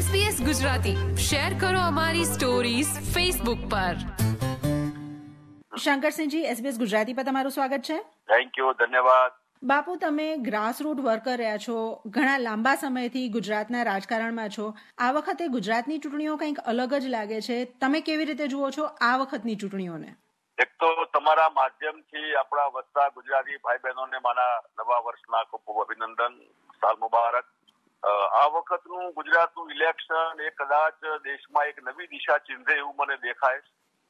SBS Gujarati share કરો અમારી stories Facebook પર. શંકરસિંહજી, SBS ગુજરાતી પર તમારું સ્વાગત છે. થેન્ક યુ, ધન્યવાદ. બાપુ, તમે ગ્રાસરૂટ વર્કર રહ્યા છો, ઘણા લાંબા સમયથી ગુજરાતના રાજકારણમાં છો. આ વખતે ગુજરાતની ચૂંટણીઓ કંઈક અલગ જ લાગે છે. તમે કેવી રીતે જુઓ છો આ વખતની ચૂંટણીઓને? એક તો તમારા માધ્યમથી આપણા વસતા ગુજરાતી ભાઈ બહેનોને મારા નવા વર્ષના ખૂબ ખૂબ અભિનંદન, સાલ મુબારક. આ વખતનું ગુજરાતનું ઇલેક્શન એ કદાચ દેશમાં એક નવી દિશા ચિંધે એવું મને દેખાય.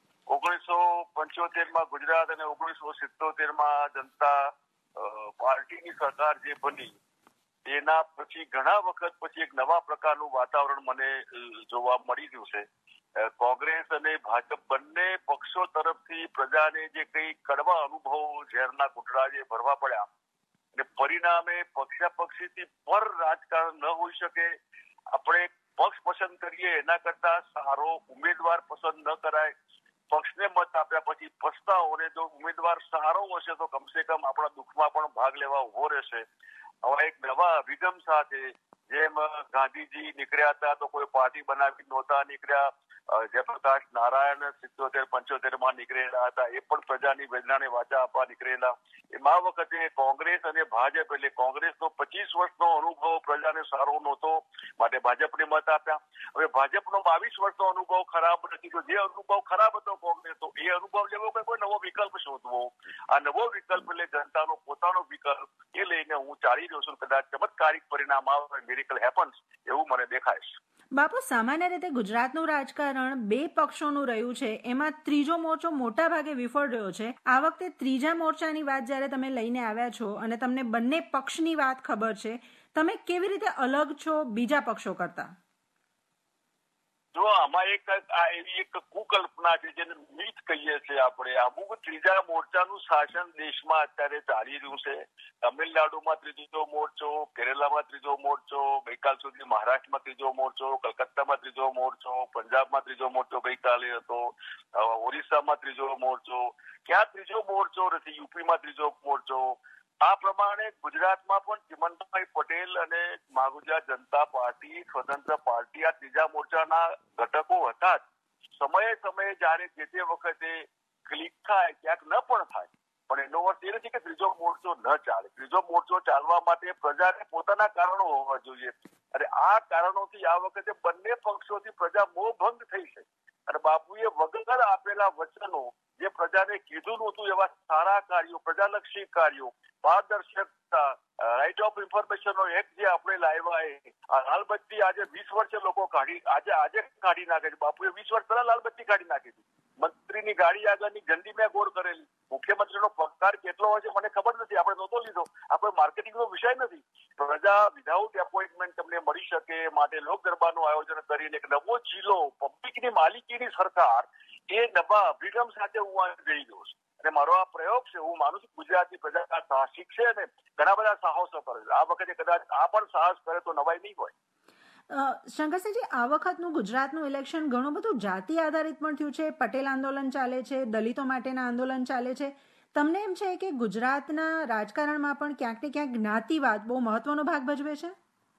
1975 ગુજરાત અને 1977 જનતા પાર્ટીની સરકાર જે બની એના પછી ઘણા વખત પછી એક નવા પ્રકારનું વાતાવરણ મને જોવા મળી રહ્યું છે. કોંગ્રેસ અને ભાજપ બંને પક્ષો તરફથી પ્રજાને જે કઈ કડવા અનુભવો, ઝેરના ઘૂંટડા જે ભરવા પડ્યા અને પરિણામે પક્ષાપક્ષીથી પર રાજકારણ ન હોઈ શકે. આપણે પક્ષ પસંદ કરીએ એના કરતા સારો ઉમેદવાર પસંદ ન કરાય. પક્ષને મત આપ્યા પછી પસ્તાવો, અને જો ઉમેદવાર સારો હશે તો કમસે કમ આપણા દુઃખમાં પણ ભાગ લેવા ઉભો રહેશે. હવે એક નવા અભિગમ સાથે જેમ ગાંધીજી નીકળ્યા હતા તો કોઈ પાર્ટી બનાવી નહોતા નીકળ્યા. જયપ્રકાશ નારાયણ 77-75 નીકળેલા હતા, એ પણ પ્રજાની વેદનાને વાચા આપવા નીકળેલા. એમાં વખતે કોંગ્રેસ અને ભાજપ, એટલે કોંગ્રેસનો 25 વર્ષનો અનુભવ પ્રજાને સારો નહોતો, માટે ભાજપને મત આપ્યા. હવે ભાજપનો 22 વર્ષનો અનુભવ ખરાબ નથી, તો જે અનુભવ ખરાબ હતો કોંગ્રેસનો એ અનુભવ લેવો કે કોઈ નવો વિકલ્પ શોધવો. આ નવો વિકલ્પ એટલે જનતાનો પોતાનો વિકલ્પ, એ લઈને હું ચાલી રહ્યો છું. કદાચ ચમત્કારિક પરિણામ આવે, મિરેકલ હેપન્સ, એવું મને દેખાય છે. બાપુ, સામાન્ય રીતે ગુજરાતનું રાજકારણ બે પક્ષોનું રહ્યું છે, એમાં ત્રીજો મોરચો મોટા ભાગે વિફળ રહ્યો છે. આ વખતે ત્રીજા મોરચાની વાત જયારે તમે લઈને આવ્યા છો અને તમને બંને પક્ષની વાત ખબર છે, તમે કેવી રીતે અલગ છો બીજા પક્ષો કરતા? જો આમાં એવી એક કુકલ્પના છે, જેને મિથ કહીએ છીએ આપણે. અમુક ત્રીજા મોરચાનું શાસન દેશમાં અત્યારે ચાલી રહ્યું છે. તમિલનાડુમાં ત્રીજો મોરચો, કેરેલામાં ત્રીજો મોરચો, ગઈકાલ સુધી મહારાષ્ટ્રમાં ત્રીજો મોરચો, કલકત્તામાં ત્રીજો મોરચો, પંજાબમાં ત્રીજો મોરચો ગઈકાલે હતો, ઓરિસ્સામાં ત્રીજો મોરચો. ક્યાં ત્રીજો મોરચો નથી, યુપીમાં ત્રીજો મોરચો. આ પ્રમાણે ગુજરાતમાં પણ ચિમનભાઈ પટેલ અને ગુજરાત જનતા પાર્ટી, સ્વતંત્ર પાર્ટી આ ત્રીજા મોરચાના ઘટકો હતા જ. સમયે જયારે જે તે વખતે ક્લિક થાય, ક્યાંક ન પણ થાય, પણ એનો અર્થ એ નથી કે ત્રીજો મોરચો ન ચાલે. ત્રીજો મોરચો ચાલવા માટે પ્રજાને પોતાના કારણો હોવા જોઈએ, અને આ કારણોથી આ વખતે બંને પક્ષોથી પ્રજા મોહભંગ થઈ છે. અને બાપુએ વગર આપેલા વચનો, જે પ્રજાને કીધું નહોતું એવા સારા કાર્યો, પ્રજાલક્ષી કાર્યો, પારદર્શકતા, રાઇટ ઓફ ઇન્ફોર્મેશન એક્ટ જે આપણે લાવ્યા, આ લાલબત્તી આજે 20 વર્ષે લોકો આજે કાઢી નાખે છે. બાપુએ 20 વર્ષ પહેલા લાલબત્તી કાઢી નાખી હતી. મંત્રીની ગાડી આગળની ઝંડી મેં ગોળ કરેલી. મુખ્યમંત્રીનો પગાર કેટલો હોય છે મને ખબર નથી, આપણે નહોતો લીધો. આપણે માર્કેટિંગનો વિષય નથી. પ્રજા વિધાઉટ એપોઇન્ટમેન્ટ તમને મળી શકે માટે લોક દરબારનું આયોજન કરીને એક નવો જિલ્લો, પબ્લિકની માલિકીની સરકાર, એ નવા અભિગમ સાથે હું આ જઈ રહ્યો છું. અને મારો આ પ્રયોગ છે, હું માનું છું ગુજરાતની પ્રજા સાહસિક છે અને ઘણા બધા સાહસો કરે છે. આ વખતે કદાચ આ પણ સાહસ કરે તો નવાઈ નહીં હોય. શંકરસિંહજી, આ વખતનું ગુજરાતનું ઇલેક્શન ઘણું બધું જાતિ આધારિત પણ થયું છે. પટેલ આંદોલન ચાલે છે, દલિતો માટેના આંદોલન ચાલે છે. તમને એમ છે કે ગુજરાતના રાજકારણમાં પણ ક્યાંક ને ક્યાંક જ્ઞાતિવાદ બહુ મહત્વનો ભાગ ભજવે છે?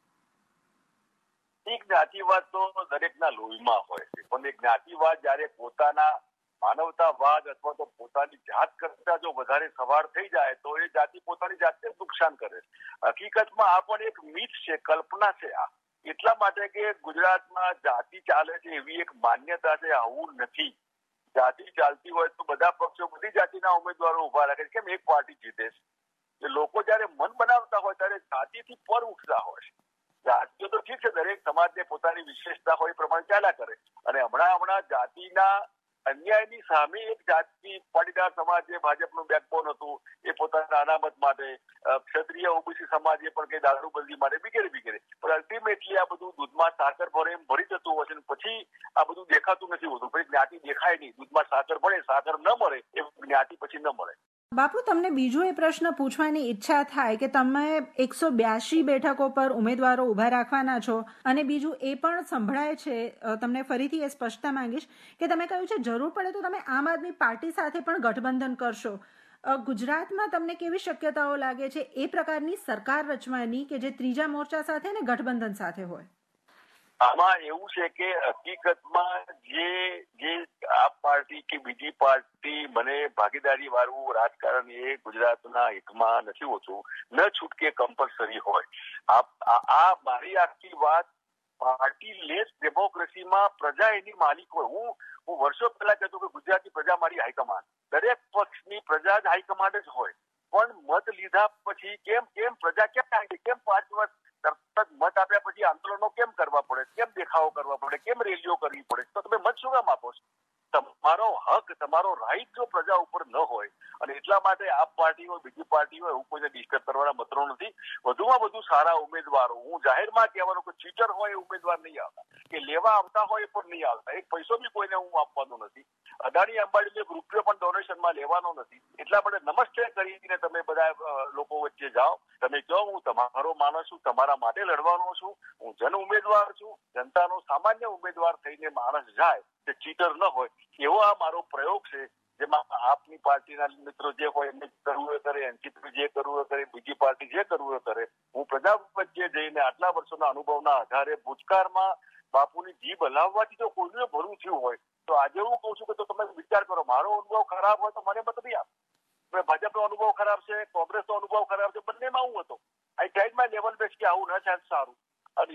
જ્ઞાતિવાદ તો દરેકના લોહીમાં હોય છે, પણ એ જ્ઞાતિવાદ જયારે પોતાના માનવતાવાદ અથવા તો પોતાની જાત કરતા જો વધારે સવાર થઈ જાય તો એ જાતિ પોતાની જાતને નુકસાન કરે. હકીકતમાં આ પણ એક મિથ છે, કલ્પના છે. આ એટલા માટે કે ગુજરાતમાં જાતિ ચાલે છે એવી એક માન્યતા છે. આવું નથી. જાતિ ચાલતી હોય તો બધા પક્ષો બધી જાતિના ઉમેદવારો ઉભા રાખે છે. કેમ એક પાર્ટી જીતે છે? લોકો જયારે મન બનાવતા હોય ત્યારે જાતિથી પર ઉઠતા હોય છે. જાતિઓ તો ઠીક છે, દરેક સમાજને પોતાની વિશેષતા હોય એ પ્રમાણે ચાલ્યા કરે. અને હમણાં જાતિના અન્યાયની સામે એક જાતિ પાટીદાર સમાજ, જે ભાજપનું બેકબોન હતું, એ પોતાના અનામત માટે, ક્ષત્રિય ઓબીસી સમાજે પણ કઈ દારૂબંધી માટે વગેરે વગેરે. પણ અલ્ટિમેટલી આ બધું દૂધમાં સાકર ભરે એમ ભરી જતું હોય છે, પછી આ બધું દેખાતું નથી હોતું. પછી જ્ઞાતિ દેખાય નહીં. દૂધમાં સાકર ભરે, સાકર ન મળે એ જ્ઞાતિ પછી ન મળે. બાપુ, તમને બીજો એ પ્રશ્ન પૂછવાની ઈચ્છા થાય કે તમે 182 બેઠકો પર ઉમેદવારો ઉભા રાખવાના છો, અને બીજું એ પણ સંભળાય છે, તમને ફરીથી એ સ્પષ્ટતા માંગીશ કે તમે કહ્યું છે જરૂર પડે તો તમે આમ આદમી પાર્ટી સાથે પણ ગઠબંધન કરશો. ગુજરાતમાં તમને કેવી શક્યતાઓ લાગે છે એ પ્રકારની સરકાર રચવાની કે જે ત્રીજા મોરચા સાથે ને ગઠબંધન સાથે હોય? આમાં એવું છે કે હકીકતમાં જે આ પાર્ટી કે બીજી પાર્ટી મને ભાગીદારી વાળું રાજકારણ એ ગુજરાતના હિતમાં નથી હોતું, ન છૂટકે કમ્પલસરી હોય. આ મારી આખી વાત પાર્ટી લેસ ડેમોક્રેસીમાં પ્રજા એની માલિક હોય. હું વર્ષો પહેલા કહેતો કે ગુજરાતની પ્રજા મારી હાઈકમાન્ડ, દરેક પક્ષની પ્રજા જ હાઈકમાન્ડ જ હોય. પણ મત લીધા પછી કેમ પ્રજા કેમ 5 વર્ષ તરત મત આપ્યા પછી આંદોલનો કેમ કરવા પડે, કેમ દેખાવો કરવા પડે, કેમ રેલીઓ કરવી પડે? તો તમે મત શું કામ આપો છો? તમારો હક, તમારો રાઈટ જો પ્રજા ઉપર ન હોય, અને એટલા માટે આ પાર્ટી હોય બીજી પાર્ટી હોય, હું કોઈને ડિસ્ટર્બ કરવાના મતરો નથી. વધુમાં વધુ સારા ઉમેદવારો, હું જાહેરમાં કહેવાનું કે ચીટર હોય એ ઉમેદવાર નહીં આવતા, કે લેવા આવતા હોય પણ નહીં આવતા. એક પૈસો બી કોઈને હું આપવાનો નથી. અદાણી અંબાણીને એક રૂપિયો પણ ડોનેશનમાં લેવાનો નથી. એટલા માટે નમસ્તે કરીને તમે બધા લોકો વચ્ચે જાઓ. તમે કહો હું તમારો માણસ છું, તમારા માટે લડવાનો છું, હું જન ઉમેદવાર છું, જનતાનો સામાન્ય ઉમેદવાર થઈને માણસ જાય તે ચીટર ન હોય, એવો આ મારો પ્રયોગ છે. જેમાં આપની પાર્ટીના મિત્રો જે હોય એમને કરવું એ કરે, એનસીપી જે કરવું એ કરે, બીજી પાર્ટી જે કરવું એ કરે. હું પ્રજા વચ્ચે જઈને આટલા વર્ષોના અનુભવના આધારે ભૂતકાળમાં બાપુની જીભ હલાવવાથી જો કોઈને ભરું થયું હોય તો આજે હું કહું છું કે તો તમે વિચાર કરો, મારો અનુભવ ખરાબ હોય તો મને મત નહીં આપો. ભાજપનો અનુભવ ખરાબ છે, કોંગ્રેસનો અનુભવ ખરાબ છે, બંનેમાં હું હતો. I tried my level best કે આવું ન થાય સારું. અને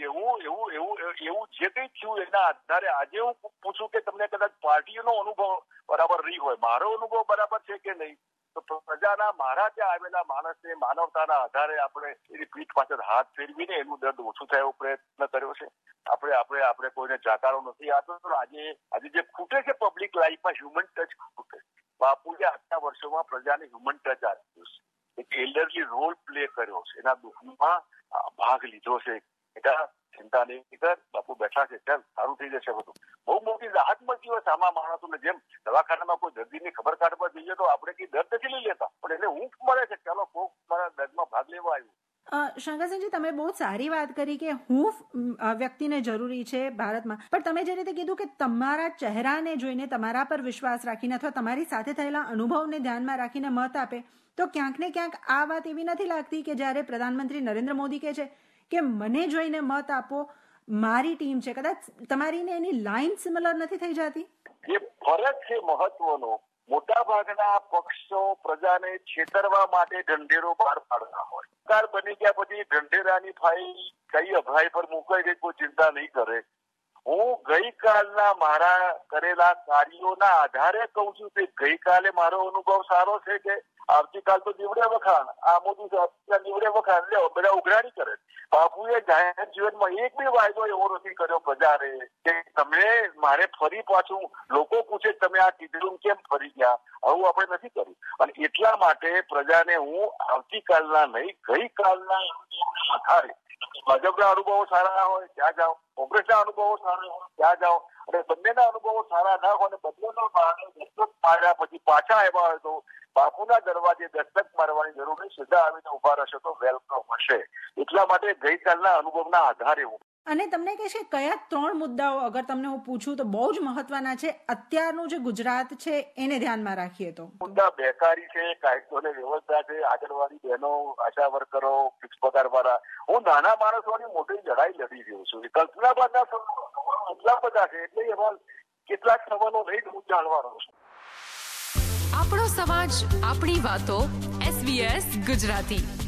એવું જે કઈ થયું એના આધારે આજે હું પૂછું કે તમને કદાચ પાર્ટીનો અનુભવ બરાબર નહીં હોય, મારો અનુભવ બરાબર છે કે નહીં, તો પ્રજાના મારા ત્યાં આવેલા માણસને માનવતાના આધારે આપણે એની પીઠ પાછળ હાથ ફેરવીને એનું દર્દ ઓછું થાય એવો પ્રયત્ન કર્યો છે. આપણે કોઈને જાકારો નથી આપ્યો. આજે જે ખૂટે છે પબ્લિક લાઈફમાં હ્યુમન ટચ ખૂટે. બાપુએ આટલા વર્ષોમાં પ્રજાને હ્યુમન ટચ આપ્યું છે, એક એલ્ડરલી રોલ પ્લે કર્યો છે, એના દુઃખમાં ભાગ લીધો છે. બેટા ચિંતા નહીં કર, બાપુ બેઠા છે, ચાલ સારું થઈ જશે બધું. બહુ મોટી રાહત મળતી હોય સામા માણસોને. જેમ દવાખાનામાં કોઈ દર્દીની ખબર કાઢવા જઈએ તો આપણે કઈ દર્દ નથી લઈ લેતા, પણ એને ઊંઘ મળે છે, ચાલો કોક મારા દર્દમાં ભાગ લેવા આવ્યું. શંકરસિંહજી, તમે બહુ સારી વાત કરી કે હૂંફ વ્યક્તિને જરૂરી છે ભારતમાં, પણ તમે જે રીતે કીધું કે તમારા ચહેરાને જોઈને, તમારા પર વિશ્વાસ રાખીને અથવા તમારી સાથે થયેલા અનુભવને ધ્યાનમાં રાખીને મત આપે, તો ક્યાંક ને ક્યાંક આ વાત એવી નથી લાગતી કે જ્યારે પ્રધાનમંત્રી નરેન્દ્ર મોદી કહે છે કે મને જોઈને મત આપો, મારી ટીમ છે, કદાચ તમારી ને એની લાઈન સિમિલર નથી થઈ જતી? એ ફરક છે મહત્વનો. મોટા ભાગના પક્ષો પ્રજાને છેતરવા માટે ઢંઢેરો બહાર પાડતા હોય. સરકાર બની ગયા પછી ઢંઢેરાની ફાઇલ કઈ અભરાઈ પર મુકાઈ દે, કોઈ ચિંતા નહીં કરે. હું ગઈકાલના મારા કરેલા કાર્યોના આધારે કહું છું કે ગઈકાલે મારો અનુભવ સારો છે કે આવતીકાલ તો નીવડે વખાણ, આ મોદી સાહેબ નીવડે વખાણ, લે બધા ઉઘરાણી કરે. બાપુએ જાહેર જીવનમાં એક બી વાયદો એવો નથી કર્યો પ્રજાને કે તમે મારે ફરી પાછું લોકો પૂછે તમે આ કીધું કેમ ફરી ગયા, આવું આપણે નથી કર્યું. અને એટલા માટે પ્રજાને હું આવતીકાલના નહીં ગઈકાલના આધારે, ભાજપના અનુભવો સારા હોય ત્યાં જાઓ, કોંગ્રેસના અનુભવો સારા હોય ત્યાં જાઓ, અને બંનેના અનુભવો સારા ના હોય અને બંનેનો દસ્તક માર્યા પછી પાછા આવ્યા હોય તો બાપુના દરવાજે દસ્તક મારવાની જરૂર નહીં, સીધા આવીને ઉભા રહેશે તો વેલકમ હશે. એટલા માટે ગઈકાલના અનુભવના આધારે હું. અને તમને કહેશે કયા 3 મુદ્દાઓ અગર તમને હું પૂછું તો બહુ જ મહત્વના છે અત્યારનું જે ગુજરાત છે એને ધ્યાનમાં રાખીએ તો? મુદ્દા બેકારી છે, કાયદો અને વ્યવસ્થા છે, આંગણવાડી બહેનો, આશા વર્કરો, ફિક્સ પગાર વાળા. હું નાના માણસોની મોટી લડાઈ લડી રહ્યો છું. કલ્પના બાદના સવાલો એટલા બધા છે એટલે એમાં કેટલાક સવાલો લઈને હું જાણવાનો છું. આપણો સમાજ, આપણી વાતો, SBS ગુજરાતી.